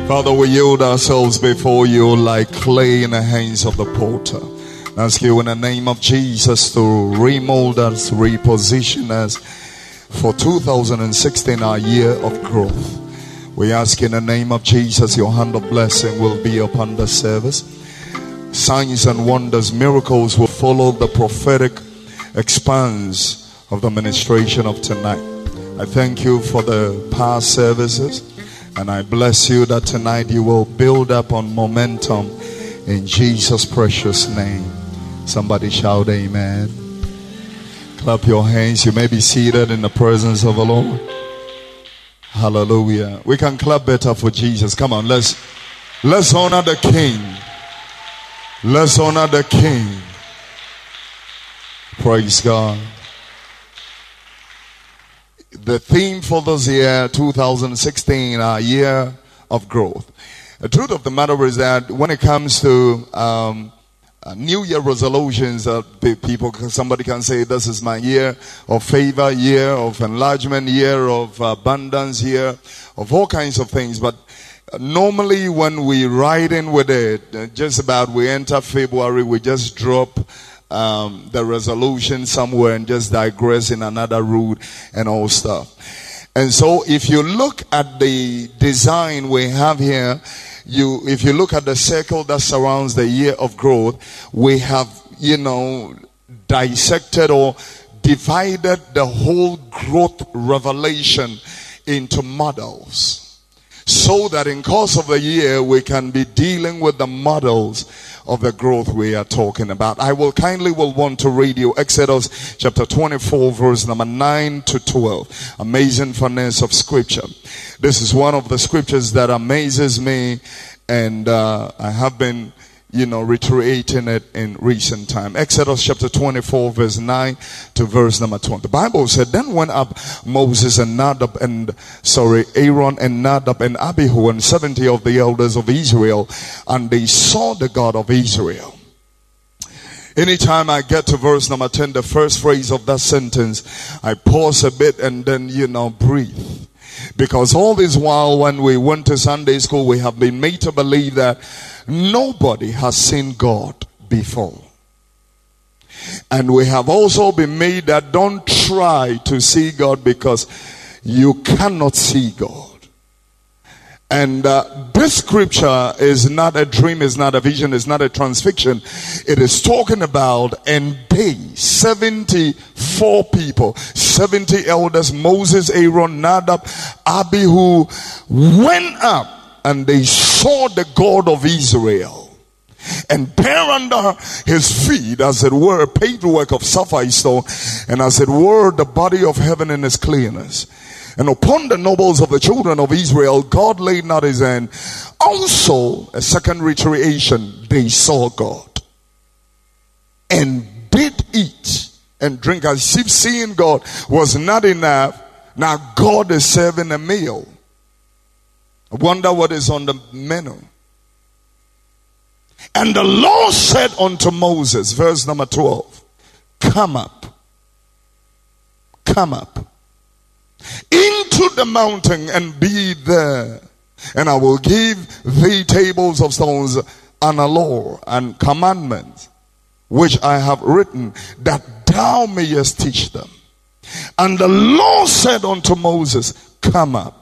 Father, we yield ourselves before you like clay in the hands of the potter. Ask you in the name of Jesus to remold us, reposition us for 2016, our year of growth. We ask in the name of Jesus, your hand of blessing will be upon the service. Signs and wonders, miracles will follow the prophetic expanse of the ministration of tonight. I thank you for the past services, and I bless you that tonight you will build up on momentum in Jesus' precious name. Somebody shout amen. Clap your hands. You may be seated in the presence of the Lord. Hallelujah. We can clap better for Jesus. Come on, let's honor the King. Let's honor the King. Praise God. The theme for this year, 2016, our year of growth. The truth of the matter is that when it comes to New Year resolutions, somebody can say, this is my year of favor, year of enlargement, year of abundance, year of all kinds of things. But normally when we ride in with it, just about we enter February, we just drop the resolution somewhere and just digress in another route and all stuff. And so if you look at the design we have here, if you look at the circle that surrounds the year of growth, we have, dissected or divided the whole growth revelation into models, so that in course of the year we can be dealing with the models of the growth we are talking about. I will want to read you Exodus chapter 24 verse number 9 to 12. Amazing fullness of scripture. This is one of the scriptures that amazes me, and I have been reiterating it in recent time. Exodus chapter 24 verse 9 to verse number 20. The Bible said, then went up Moses and Aaron and Nadab and Abihu and 70 of the elders of Israel, and they saw the God of Israel. Anytime I get to verse number 10, the first phrase of that sentence, I pause a bit and then, breathe. Because all this while when we went to Sunday school, we have been made to believe that nobody has seen God before. And we have also been made that don't try to see God because you cannot see God. And this scripture is not a dream, is not a vision, is not a transfiction. It is talking about, and they, 74 people, 70 elders, Moses, Aaron, Nadab, Abihu, went up and they saw the God of Israel. And there under his feet, as it were, a paved work of sapphire stone, and as it were, the body of heaven in its clearness. And upon the nobles of the children of Israel, God laid not his hand. Also, a second reiteration, they saw God and did eat and drink. As if seeing God was not enough, now God is serving a meal. I wonder what is on the menu. And the Lord said unto Moses, verse number 12, come up into the mountain and be there, and I will give thee tables of stones and a law and commandments which I have written, that thou mayest teach them. And the Lord said unto Moses, come up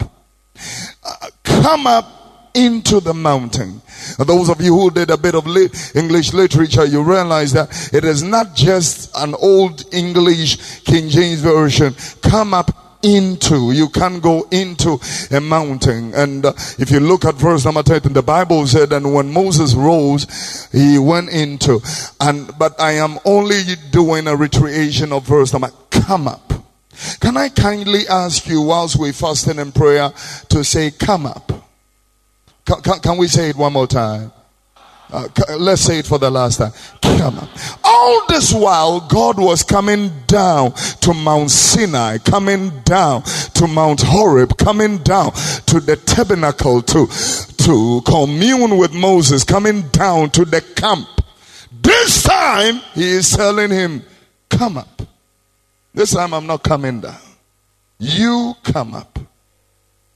into the mountain. Those of you who did a bit of English literature, you realize that it is not just an old English King James version. Come up into. You can't go into a mountain. And if you look at verse number 10, the Bible said, and when Moses rose, he went into. But I am only doing a reiteration of verse number, come up. Can I kindly ask you, whilst we fasting in prayer, to say, come up? Can we say it one more time? Let's say it for the last time. Come up. All this while, God was coming down to Mount Sinai, coming down to Mount Horeb, coming down to the tabernacle to commune with Moses, coming down to the camp. This time, he is telling him, come up. This time, I'm not coming down. You come up.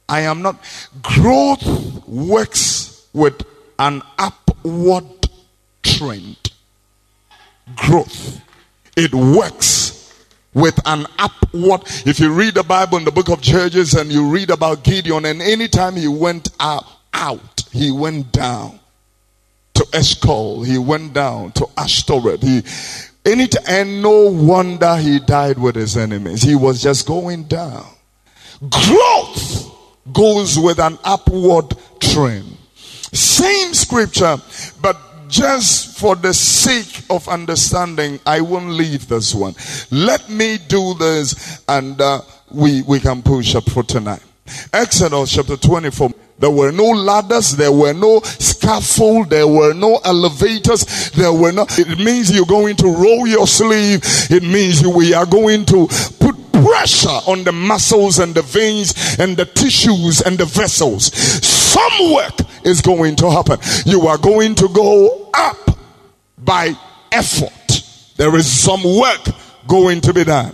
I am not. Growth works with an upward trend. Growth. It works with an upward. If you read the Bible in the book of Judges and you read about Gideon, and anytime he went out, he went down to Eshcol, he went down to Ashtoreth, and no wonder he died with his enemies. He was just going down. Growth goes with an upward trend. Same scripture, but just for the sake of understanding, I won't leave this one. Let me do this and we can push up for tonight. Exodus chapter 24. There were no ladders, there were no scaffold, there were no elevators, there were no. It means you're going to roll your sleeve. It means we are going to put pressure on the muscles and the veins and the tissues and the vessels. Some work is going to happen. You are going to go up by effort. There is some work going to be done.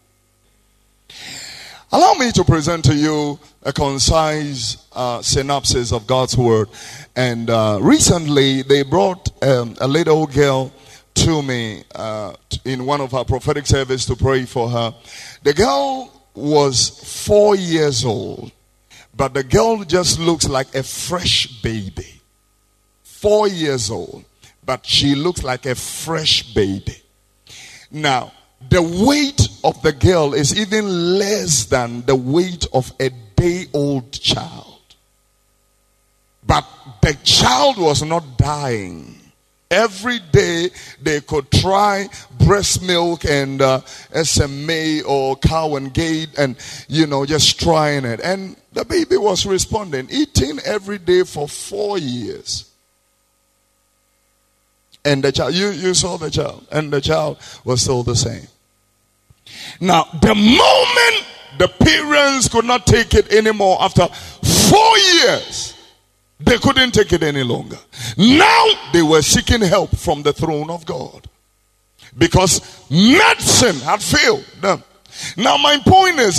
Allow me to present to you a concise synopsis of God's word. And recently they brought a little girl to me in one of our prophetic service to pray for her. The girl was 4 years old, but the girl just looks like a fresh baby. 4 years old, but she looks like a fresh baby. Now, the weight of the girl is even less than the weight of a day-old child. But the child was not dying. Every day they could try breast milk and SMA or cow and gate and, just trying it. And the baby was responding, eating every day for 4 years. And the child, you saw the child, and the child was still the same. Now, the moment the parents could not take it anymore after 4 years, they couldn't take it any longer. Now they were seeking help from the throne of God because medicine had failed them. Now my point is,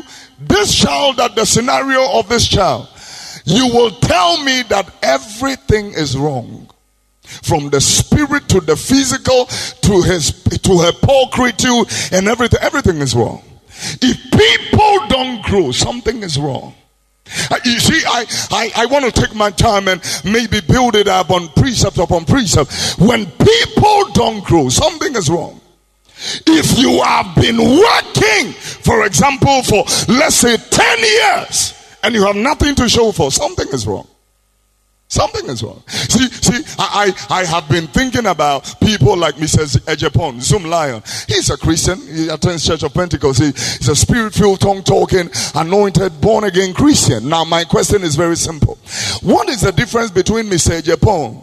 the scenario of this child, you will tell me that everything is wrong. From the spirit to the physical to her pulchritude and everything is wrong. If people don't grow, something is wrong. You see, I want to take my time and maybe build it up on precept upon precept. When people don't grow, something is wrong. If you have been working, for example, for let's say 10 years and you have nothing to show for, something is wrong. Something is wrong. See, I have been thinking about people like Mrs. Ejepon, Zoom Lion. He's a Christian. He attends Church of Pentecost. He's a spirit-filled, tongue-talking, anointed, born-again Christian. Now, my question is very simple. What is the difference between Mr. Ejepon?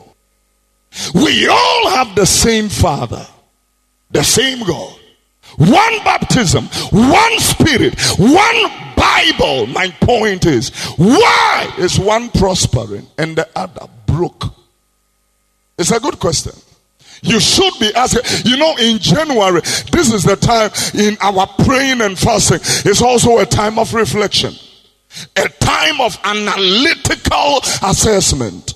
We all have the same Father, the same God. One baptism, one spirit, one Bible. My point is, why is one prospering and the other broke? It's a good question. You should be asking. In January, this is the time in our praying and fasting. It's also a time of reflection, a time of analytical assessment.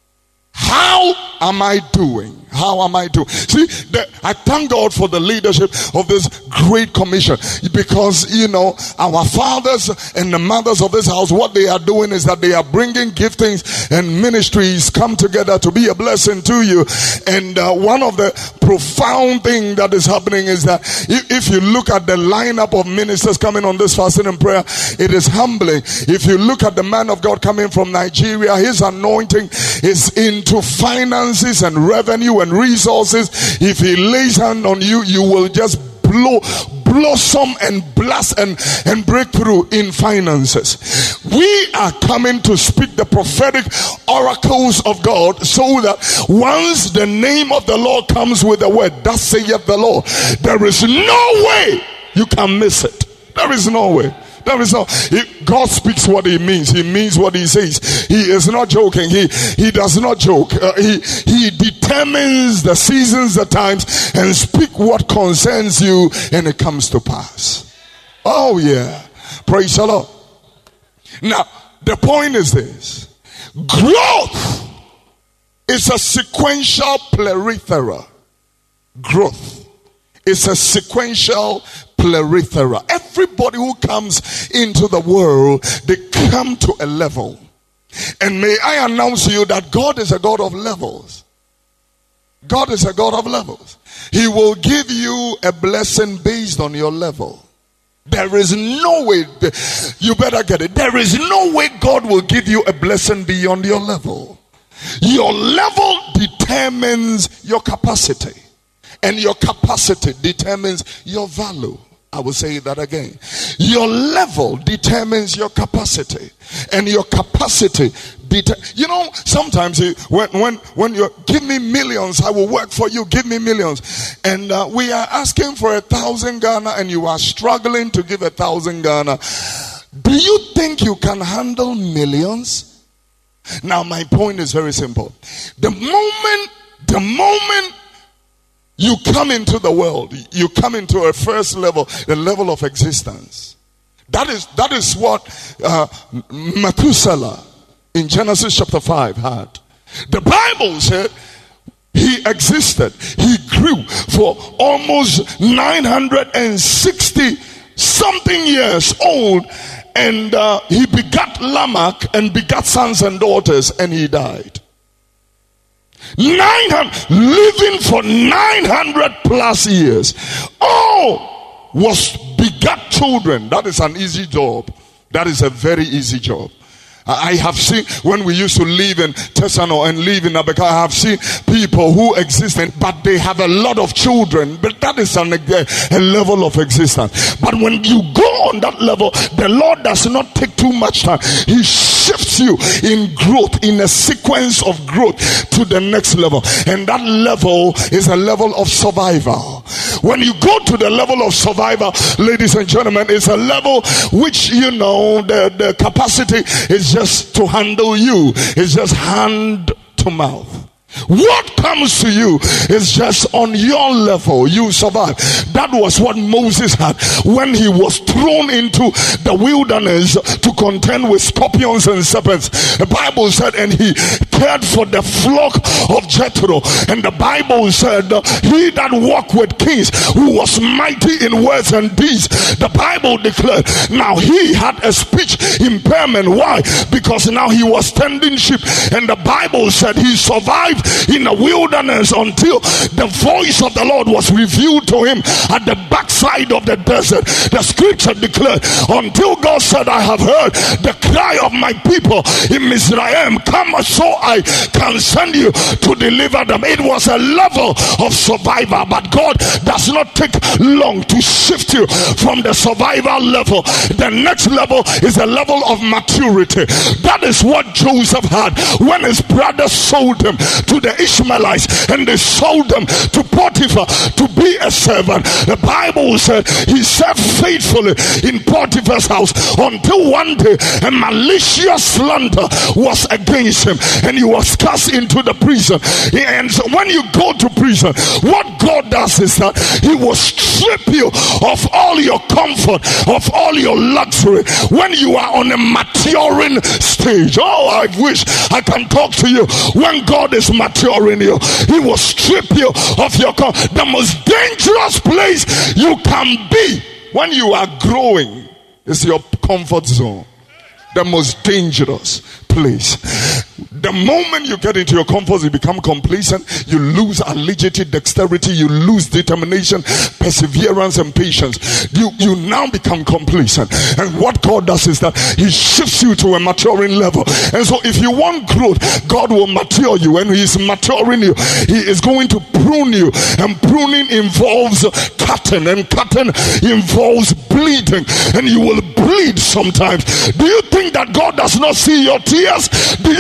How am I doing? How am I doing? See, I thank God for the leadership of this great commission, because, our fathers and the mothers of this house, what they are doing is that they are bringing giftings and ministries come together to be a blessing to you. And one of the profound thing that is happening is that if you look at the lineup of ministers coming on this fasting and prayer, it is humbling. If you look at the man of God coming from Nigeria, his anointing is into finances and revenue and resources. If he lays hand on you, you will just blossom and blast and break through in finances. We are coming to speak the prophetic oracles of God, so that once the name of the Lord comes with the word, thus saith the Lord, there is no way you can miss it. There is no way. There is no. God speaks what he means. He means what he says. He is not joking. He does not joke. He determines the seasons, the times, and speak what concerns you, and it comes to pass. Oh yeah, praise the Lord. Now, the point is this: growth is a sequential plethora. Growth is a sequential plethora. Everybody who comes into the world, they come to a level. And may I announce to you that God is a God of levels. God is a God of levels. He will give you a blessing based on your level. There is no way, you better get it. There is no way God will give you a blessing beyond your level. Your level determines your capacity. And your capacity determines your value. I will say that again. Your level determines your capacity. And your capacity you know, sometimes when you give me millions, I will work for you, give me millions. And we are asking for 1,000 Ghana and you are struggling to give 1,000 Ghana. Do you think you can handle millions? Now my point is very simple. The moment you come into the world, you come into a first level, the level of existence. That is what Methuselah in Genesis chapter 5 had. The Bible said he existed. He grew for almost 960 something years old, and he begat Lamech and begat sons and daughters, and he died. Living for 900 plus years. All was begat children. That is an easy job. That is a very easy job. I have seen, when we used to live in Tesano and live in Abeka, I have seen people who exist, but they have a lot of children. But that is a level of existence. But when you go on that level, the Lord does not take too much time. He shifts you in growth, in a sequence of growth to the next level. And that level is a level of survival. When you go to the level of survival, ladies and gentlemen, it's a level which, you know, the capacity is just to handle you. It's just hand to mouth. What comes to you is just on your level. You survive. That was what Moses had when he was thrown into the wilderness to contend with scorpions and serpents. The Bible said, and he cared for the flock of Jethro. And the Bible said, he that walked with kings, who was mighty in words and deeds. The Bible declared, now he had a speech impairment. Why? Because now he was tending sheep. And the Bible said he survived in the wilderness until the voice of the Lord was revealed to him at the backside of the desert. The scripture declared, until God said, I have heard the cry of my people in Mizraim, come so I can send you to deliver them. It was a level of survival, but God does not take long to shift you from the survival level. The next level is a level of maturity. That is what Joseph had when his brothers sold him to the Ishmaelites, and they sold them to Potiphar to be a servant. The Bible said he served faithfully in Potiphar's house until one day a malicious slander was against him and he was cast into the prison. And so when you go to prison, what God does is that he will strip you of all your comfort, of all your luxury. When you are on a maturing stage, oh, I wish I can talk to you. When God is maturing you, he will strip you of your comfort. The most dangerous place you can be when you are growing is your comfort zone. The most dangerous place. The moment you get into your comfort, you become complacent, you lose agility, dexterity, you lose determination, perseverance, and patience. You now become complacent. And what God does is that he shifts you to a maturing level. And so if you want growth, God will mature you. And he is maturing you, he is going to prune you. And pruning involves cutting, and cutting involves bleeding. And you will bleed sometimes. Do you think that God does not see your tears? Do you think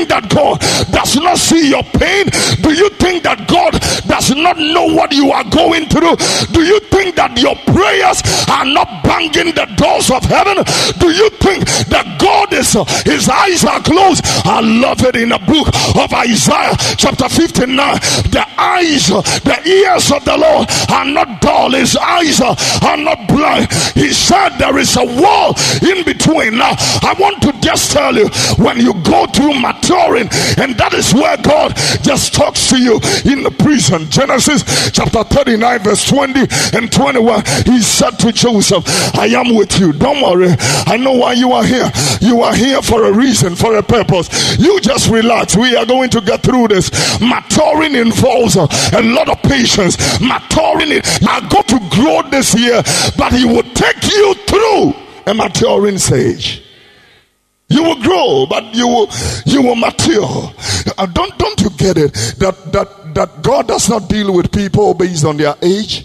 that God does not see your pain? Do you think that God does not know what you are going through? Do you think that your prayers are not banging the doors of heaven? Do you think that God is, his eyes are closed? I love it in the book of Isaiah chapter 59. The eyes, the ears of the Lord are not dull, his eyes are not blind. He said there is a wall in between. Now I want to just tell you, when you go through maturing, and that is where God just talks to you in the prison. Genesis chapter 39 verse 20 and 21, he said to Joseph, I am with you, don't worry, I know why you are here. You are here for a reason, for a purpose. You just relax, we are going to get through this. Maturing involves a lot of patience. Maturing, you are going to grow this year, but he will take you through a maturing stage. You will grow, but you will mature. Don't you get it that God does not deal with people based on their age?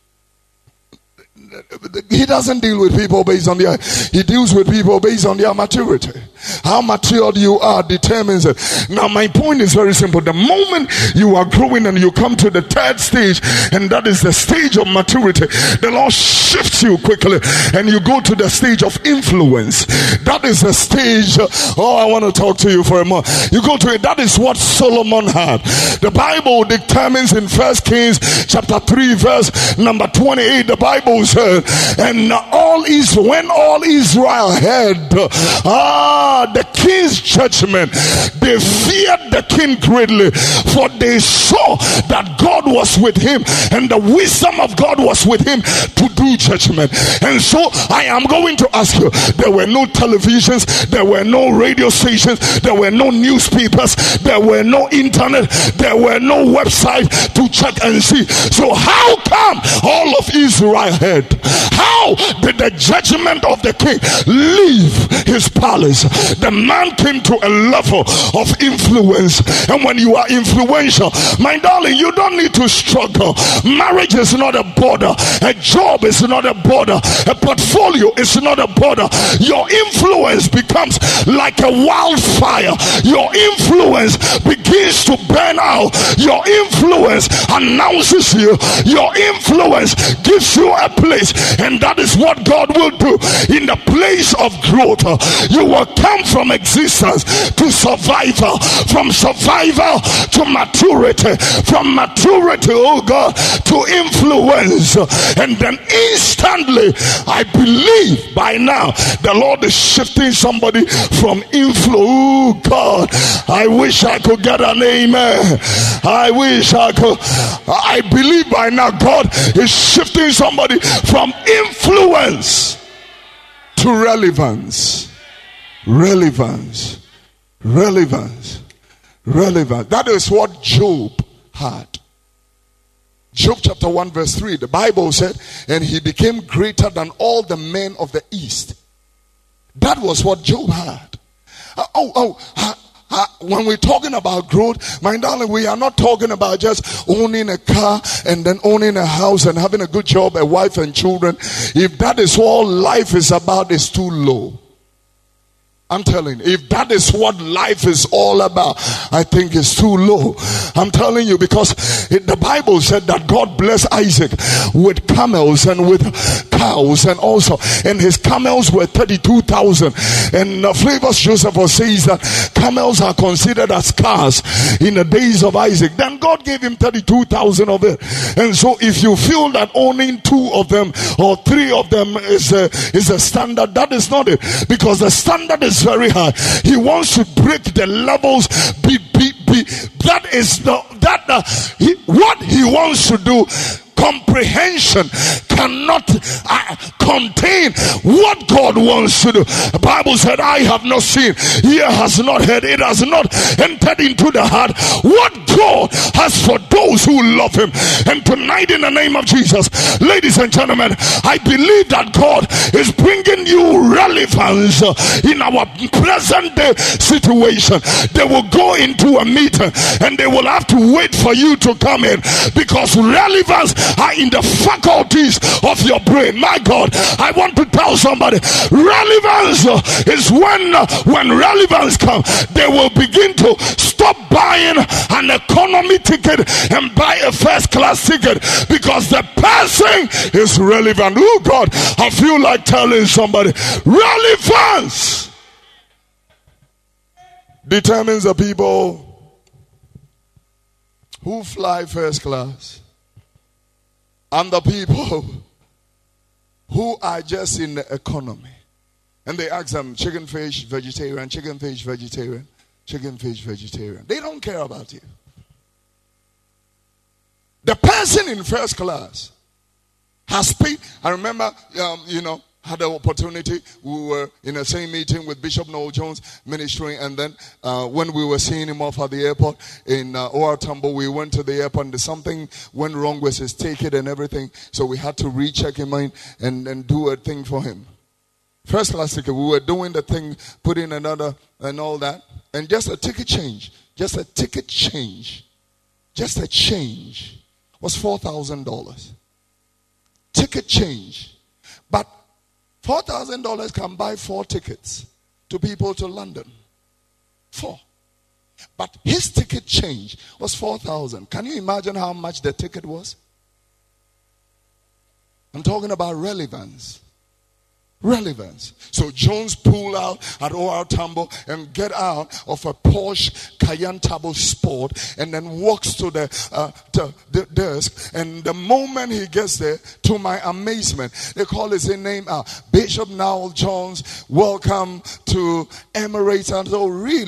He doesn't deal with people based on their, he deals with people based on their maturity. How matured you are determines it. Now my point is very simple. The moment you are growing and you come to the third stage, and that is the stage of maturity, the Lord shifts you quickly and you go to the stage of influence. That is the stage, I want to talk to you for a moment. You go to it, that is what Solomon had. The Bible determines in 1 Kings chapter 3 verse number 28, the Bible says, and when all Israel heard the king's judgment, they feared the king greatly, for they saw that God was with him and the wisdom of God was with him to do judgment. And so I am going to ask you, there were no televisions, there were no radio stations, there were no newspapers, there were no internet, there were no website to check and see. So how come all of Israel heard? How did the judgment of the king leave his palace? The man came to a level of influence, and when you are influential, my darling, you don't need to struggle. Marriage is not a border, a job is not a border, a portfolio is not a border. Your influence becomes like a wildfire. Your influence begins to burn out. Your influence announces you. Your influence gives you a place, and that is what God will do in the place of growth. You will come from existence to survival, from survival to maturity, from maturity, oh God, to influence. And then instantly, I believe by now the Lord is shifting somebody from influence. Oh God, I wish I could get an amen. I wish I could. I believe by now God is shifting somebody from influence to relevance. Relevance. That is what Job had. Job chapter 1 verse 3, the Bible said, and he became greater than all the men of the east. That was what Job had. When we're talking about growth, my darling, we are not talking about just owning a car and then owning a house and having a good job, a wife and children. If that is all life is about, it's too low. I'm telling you, if that is what life is all about, I think it's too low. I'm telling you, because the Bible said that God blessed Isaac with camels and with cows, and also, and his camels were 32,000. And Flavors Joseph says that camels are considered as cars in the days of Isaac. Then God gave him 32,000 of it. And so if you feel that owning 2 of them or 3 of them is a standard, that is not it, because the standard is very high. He wants to break the levels. That is what he wants to do. Comprehension cannot contain what God wants to do. The Bible said, I have not seen, ear has not heard, it has not entered into the heart what God has for those who love him. And tonight, in the name of Jesus, ladies and gentlemen, I believe that God is bringing you relevance in our present day situation. They will go into a meeting and they will have to wait for you to come in, because relevance are in the faculties of your brain. My God, I want to tell somebody, relevance is when relevance comes, they will begin to stop buying an economy ticket and buy a first class ticket because the person is relevant. Oh God, I feel like telling somebody, relevance determines the people who fly first class and the people who are just in the economy. And they ask them, chicken, fish, vegetarian, chicken, fish, vegetarian, chicken, fish, vegetarian. They don't care about you. The person in first class has paid. I remember, had the opportunity. We were in the same meeting with Bishop Noel Jones ministering, and then when we were seeing him off at the airport in OR Tambo, we went to the airport and something went wrong with his ticket and everything, so we had to recheck him in and do a thing for him. First class ticket, we were doing the thing, putting another and all that, and just a ticket change was $4,000. Ticket change. But $4,000 can buy 4 tickets to people to London. 4. But his ticket change was $4,000. Can you imagine how much the ticket was? I'm talking about relevance. Relevance. So Jones pull out at OR Tambo and get out of a Porsche Cayenne Turbo Sport and then walks to the desk. And the moment he gets there, to my amazement, they call his name out. Bishop Noel Jones, welcome to Emirates. And so really,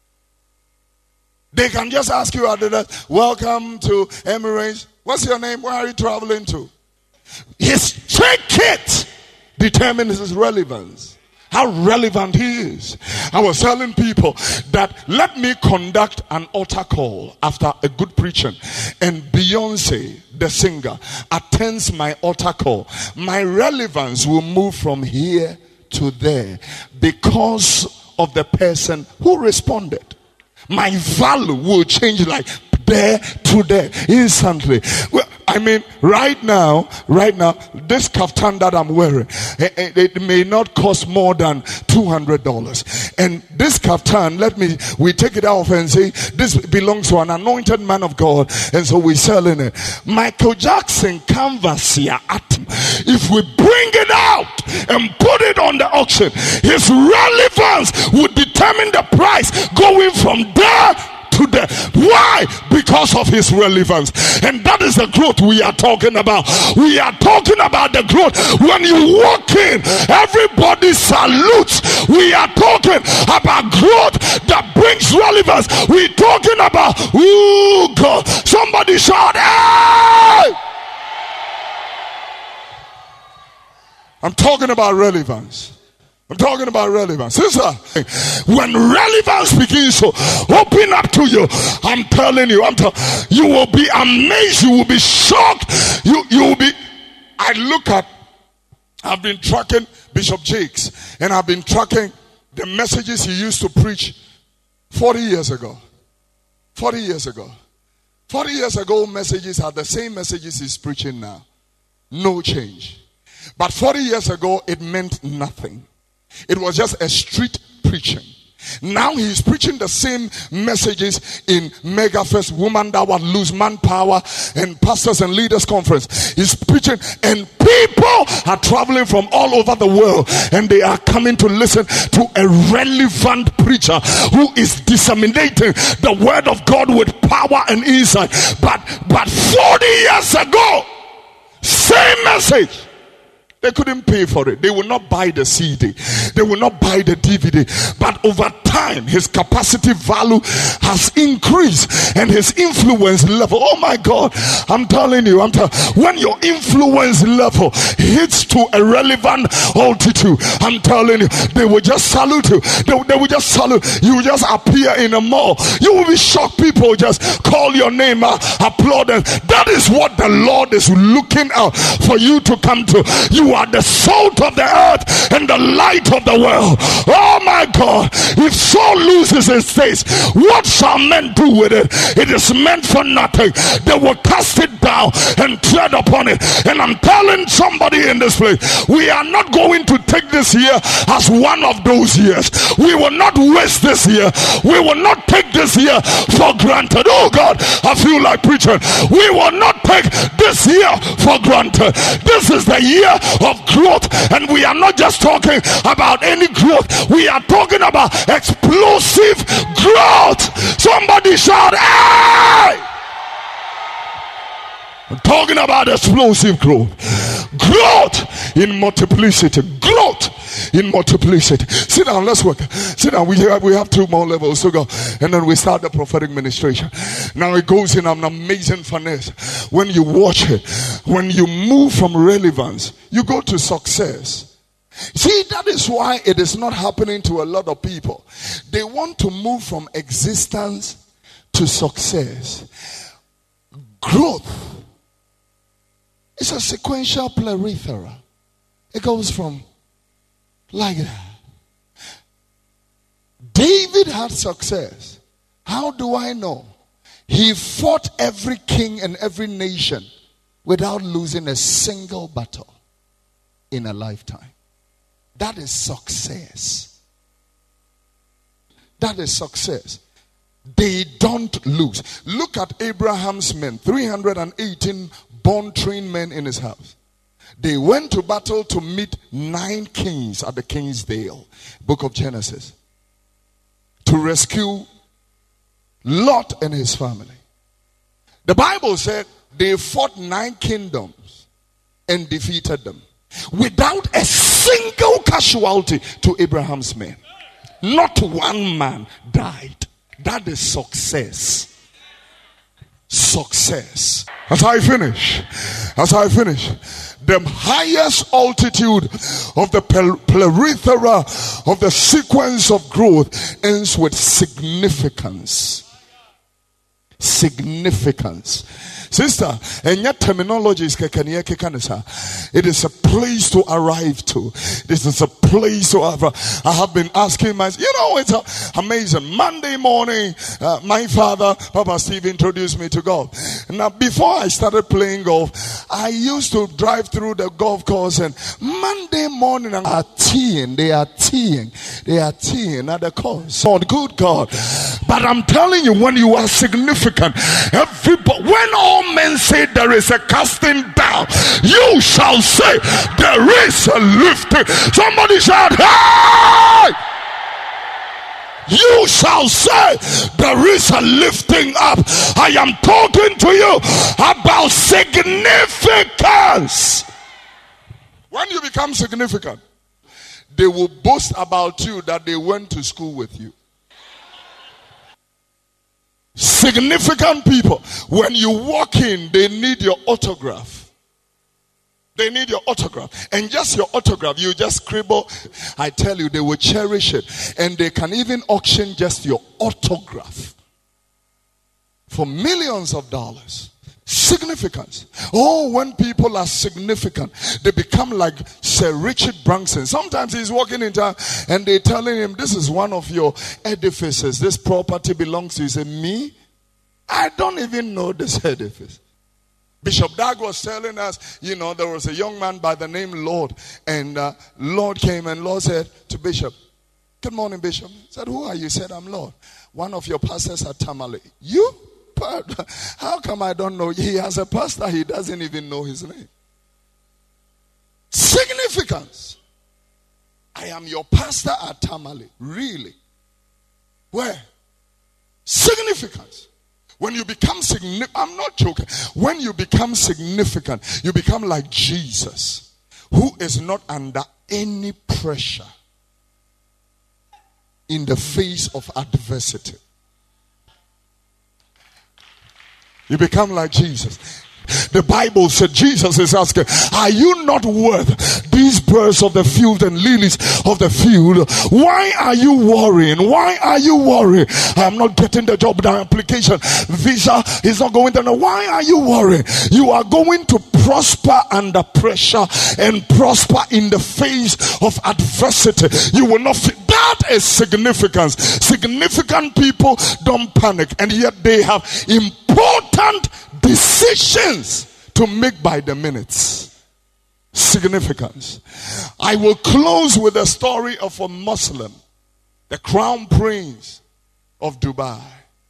they can just ask you at the desk, welcome to Emirates. What's your name? Where are you traveling to? His ticket determines his relevance. How relevant he is. I was telling people that let me conduct an altar call after a good preaching, and Beyonce, the singer, attends my altar call. My relevance will move from here to there because of the person who responded. My value will change like there to there instantly. Well, I mean, right now, this kaftan that I'm wearing, it may not cost more than $200. And this kaftan, we take it off and say, this belongs to an anointed man of God. And so we're selling it. Michael Jackson canvas here, if we bring it out and put it on the auction, his relevance would determine the price going from there to there. Why? Because of his relevance. And that is the growth we are talking about. We are talking about the growth. When you walk in, everybody salutes. We are talking about growth that brings relevance. We're talking about, ooh, God. Somebody shout, hey! I'm talking about relevance. I'm talking about relevance. Sister, when relevance begins to open up to you, I'm telling you, you will be amazed, you will be shocked, you will be. I've been tracking Bishop Jakes, and I've been tracking the messages he used to preach 40 years ago. 40 years ago. 40 years ago, messages are the same messages he's preaching now. No change. But 40 years ago, it meant nothing. It was just a street preaching. Now he's preaching the same messages in Megafest, Woman That Would Lose Manpower, and Pastors and Leaders Conference. He's preaching, and people are traveling from all over the world, and they are coming to listen to a relevant preacher who is disseminating the word of God with power and insight. But 40 years ago, same message. They couldn't pay for it. They will not buy the CD. They will not buy the DVD. But over time, his capacity value has increased, and his influence level. Oh my God, I'm telling you, when your influence level hits to a relevant altitude, I'm telling you, they will just salute you. They will just salute. You will just appear in a mall. You will be shocked. People just call your name, applaud them. That is what the Lord is looking out for you to come to. You are the salt of the earth and the light of the world. Oh my God, if Saul loses his taste, what shall men do with it? It is meant for nothing. They will cast it down and tread upon it. And I'm telling somebody in this place, we are not going to take this year as one of those years. We will not waste this year. We will not take this year for granted. Oh God, I feel like preaching. We will not take this year for granted. This is the year of growth, and we are not just talking about any growth. We are talking about explosive growth. Somebody shout, hey! I'm talking about explosive growth. Growth in multiplicity. Growth in multiplicity. Sit down, let's work. Sit down. We have 2 more levels to go. And then we start the prophetic ministration. Now it goes in an amazing finesse. When you watch it, when you move from relevance, you go to success. See, that is why it is not happening to a lot of people. They want to move from existence to success. Growth. It's a sequential plethora. It goes from like that. David had success. How do I know? He fought every king and every nation without losing a single battle in a lifetime. That is success. That is success. They don't lose. Look at Abraham's men, 318 born trained men in his house. They went to battle to meet 9 kings at the King's Dale, book of Genesis, to rescue Lot and his family. The Bible said they fought 9 kingdoms and defeated them without a single casualty to Abraham's men. Not one man died. That is success. Success. As I finish, the highest altitude of the plethora of the sequence of growth ends with significance. Significance. Sister, and your terminology is it is a place to arrive to. This is a place to arrive. I have been asking myself, it's amazing. Monday morning, my father, Papa Steve, introduced me to golf. Now, before I started playing golf, I used to drive through the golf course, and Monday morning, they are teeing at the course. Oh, good God. But I'm telling you, when you are significant, when all men say there is a casting down, you shall say there is a lifting. Somebody shout, hey! You shall say there is a lifting up. I am talking to you about significance. When you become significant, they will boast about you that they went to school with you. Significant people, when you walk in, they need your autograph. They need your autograph. And just your autograph, you just scribble. I tell you, they will cherish it. And they can even auction just your autograph for millions of dollars. Significance. Oh, when people are significant, they become like Sir Richard Branson. Sometimes he's walking in town and they're telling him, this is one of your edifices. This property belongs to you. He said, me? I don't even know this edifice. Bishop Dag was telling us, there was a young man by the name Lord. And Lord came and Lord said to Bishop, good morning, Bishop. He said, who are you? He said, I'm Lord. One of your pastors at Tamale. You? How come I don't know? He has a pastor, he doesn't even know his name. Significance. I am your pastor at Tamale. Really? Where? Significance. When you become significant, I'm not joking. When you become significant, you become like Jesus, who is not under any pressure in the face of adversity. You become like Jesus. The Bible said, Jesus is asking, are you not worth these birds of the field and lilies of the field? Why are you worrying? Why are you worrying? I'm not getting the job, the application visa is not going to know. Why are you worrying? You are going to prosper under pressure and prosper in the face of adversity. You will not feel. That is significance. Significant people don't panic, and yet they have important decisions to make by the minutes. Significance. I will close with a story of a Muslim, the crown prince of Dubai.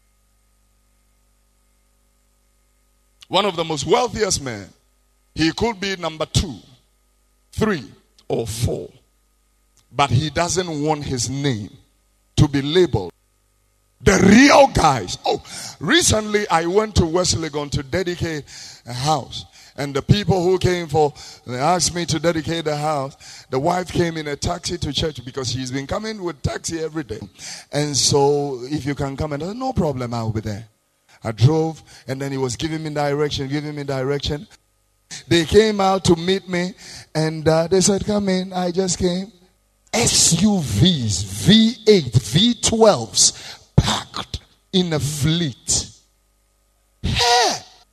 One of the most wealthiest men. He could be number 2, 3, or 4. But he doesn't want his name to be labeled. The real guys. Oh, recently I went to West Legon to dedicate a house. And the people who came they asked me to dedicate the house. The wife came in a taxi to church because she's been coming with taxi every day. And so, if you can come, and I said, no problem, I'll be there. I drove, and then he was giving me direction. They came out to meet me, and they said, come in. I just came. SUVs, V8, V12s, packed in a fleet. Hey!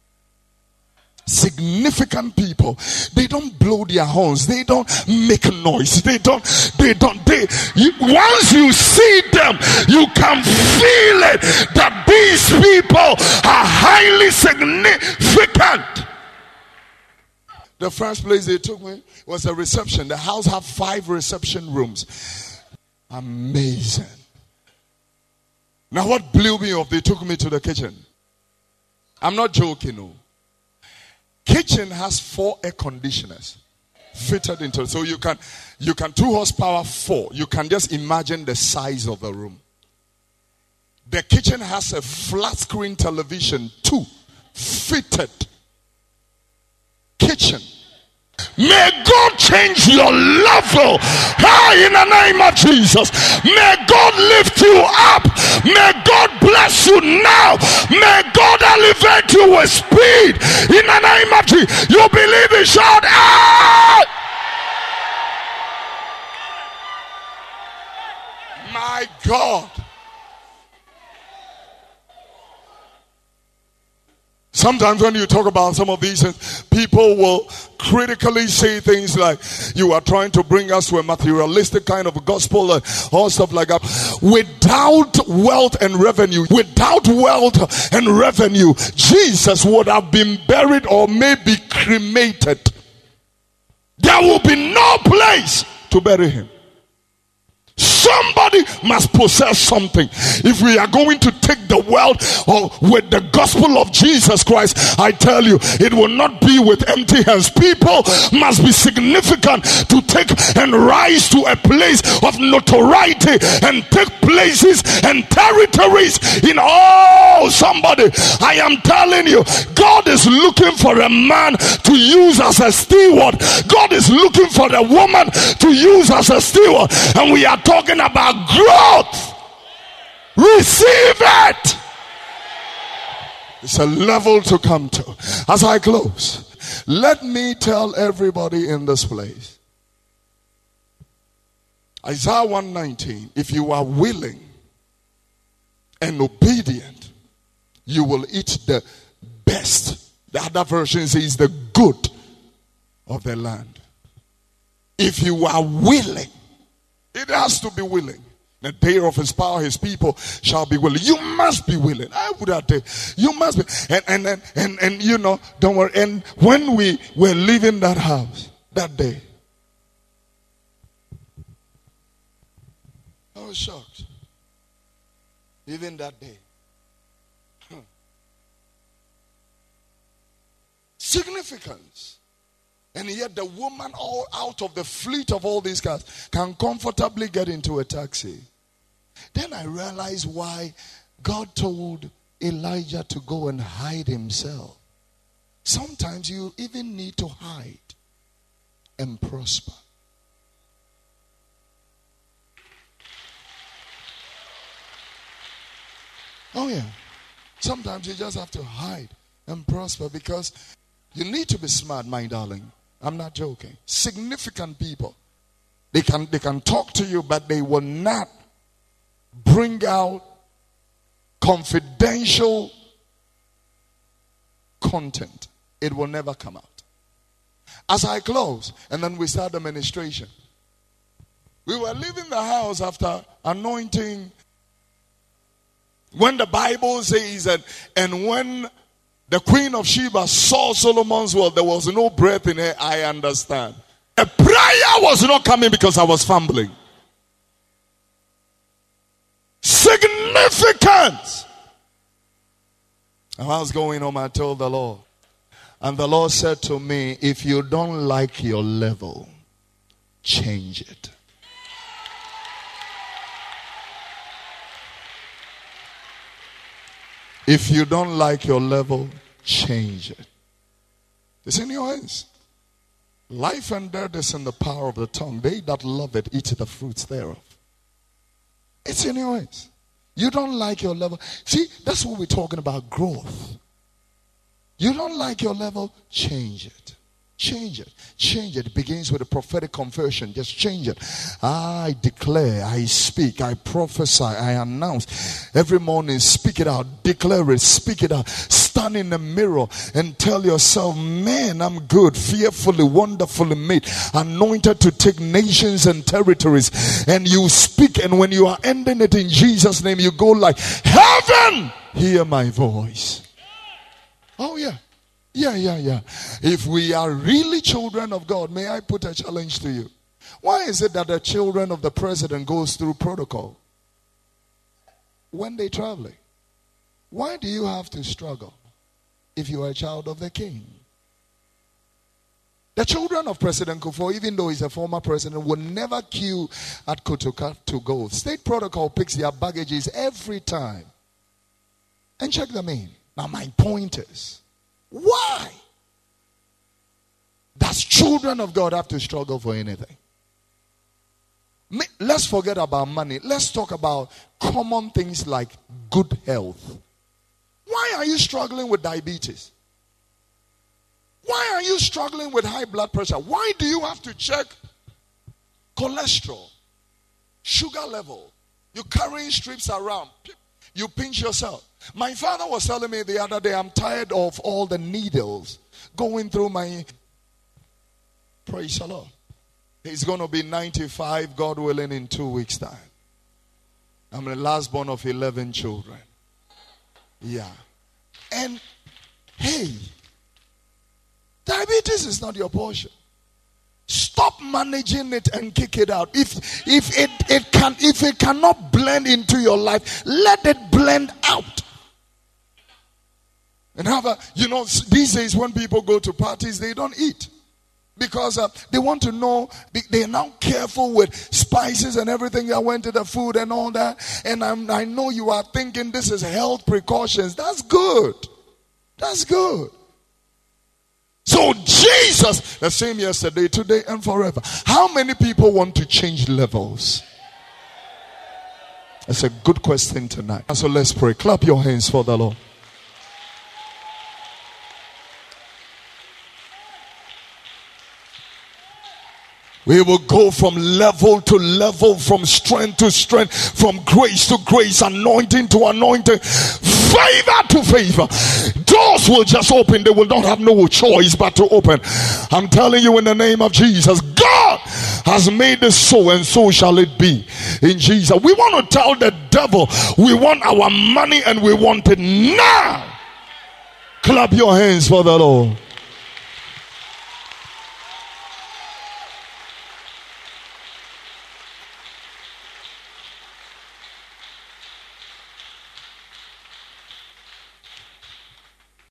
Significant people, they don't blow their horns, they don't make noise, once you see them, you can feel it that these people are highly significant. The first place they took me was a reception. The house had 5 reception rooms. Amazing. Now what blew me off, they took me to the kitchen. I'm not joking, no. Kitchen has 4 air conditioners fitted into it. So you can 2 horsepower 4. You can just imagine the size of the room. The kitchen has a flat screen television 2 fitted. Kitchen. May God change your level in the name of Jesus. May God lift you up. May God bless you now. May God elevate you with speed in the name of Jesus. You believe it, shout out. My God. Sometimes when you talk about some of these things, people will critically say things like, you are trying to bring us to a materialistic kind of gospel, or stuff like that. Without wealth and revenue, Jesus would have been buried or maybe cremated. There will be no place to bury him. Somebody must possess something. If we are going to take the world with the gospel of Jesus Christ, I tell you, it will not be with empty hands. People must be significant to take and rise to a place of notoriety and take places and territories in somebody. I am telling you, God is looking for a man to use as a steward. God is looking for a woman to use as a steward. And we are talking about growth. Receive it. It's a level to come to. As I close, let me tell everybody in this place, Isaiah 119, if you are willing and obedient, you will eat the best. The other version says the good of the land. If you are willing, it has to be willing. The day of his power, his people shall be willing. You must be willing. I would have said, you must be. And you know, don't worry. And when we were leaving that house that day, I was shocked. Even that day. Significance. And yet the woman all out of the fleet of all these cars can comfortably get into a taxi. Then I realized why God told Elijah to go and hide himself. Sometimes you even need to hide and prosper. Oh yeah. Sometimes you just have to hide and prosper, because You need to be smart, my darling. I'm not joking. Significant people. They can talk to you, but they will not bring out confidential content. It will never come out. As I close, and then we start the ministration. We were leaving the house after anointing. When the Bible says that, and when the Queen of Sheba saw Solomon's well, there was no breath in her, I understand. A prayer was not coming because I was fumbling. Significance. And I was going home, I told the Lord. And the Lord said to me, if you don't like your level, change it. If you don't like your level, change it. It's in your hands. Life and death is in the power of the tongue. They that love it eat the fruits thereof. It's in your hands. You don't like your level. See, that's what we're talking about, growth. You don't like your level, change it. Change it. Change it. It begins with a prophetic conversion. Just change it. I declare, I speak, I prophesy, I announce. Every morning, speak it out. Declare it. Speak it out. Stand in the mirror and tell yourself, man, I'm good, fearfully, wonderfully made, anointed to take nations and territories. And you speak, and when you are ending it in Jesus' name, you go like, heaven, hear my voice. Oh, yeah. Yeah. If we are really children of God, may I put a challenge to you? Why is it that the children of the president goes through protocol when they're traveling? Why do you have to struggle if you are a child of the king? The children of President Kufuor, even though he's a former president, will never queue at Kotoka to go. State protocol picks their baggages every time and check them in. Now my point is, why does children of God have to struggle for anything? Let's forget about money. Let's talk about common things like good health. Why are you struggling with diabetes? Why are you struggling with high blood pressure? Why do you have to check cholesterol, sugar level? You're carrying strips around. You pinch yourself. My father was telling me the other day, I'm tired of all the needles going through my... Praise the Lord. He's going to be 95, God willing, in 2 weeks' time. I'm the last born of 11 children. Yeah. And, hey, diabetes is not your portion. Stop managing it and kick it out. If it cannot blend into your life, let it blend out. And these days when people go to parties, they don't eat. Because they want to know, they're now careful with spices and everything that went to the food and all that. And I know you are thinking this is health precautions. That's good. That's good. So Jesus, the same yesterday, today, and forever. How many people want to change levels? That's a good question tonight. So let's pray. Clap your hands for the Lord. We will go from level to level, from strength to strength, from grace to grace, anointing to anointing, favor to favor. Doors will just open. They will not have no choice but to open. I'm telling you in the name of Jesus, God has made it so, and so shall it be. In Jesus. We want to tell the devil we want our money and we want it now. Clap your hands for the Lord.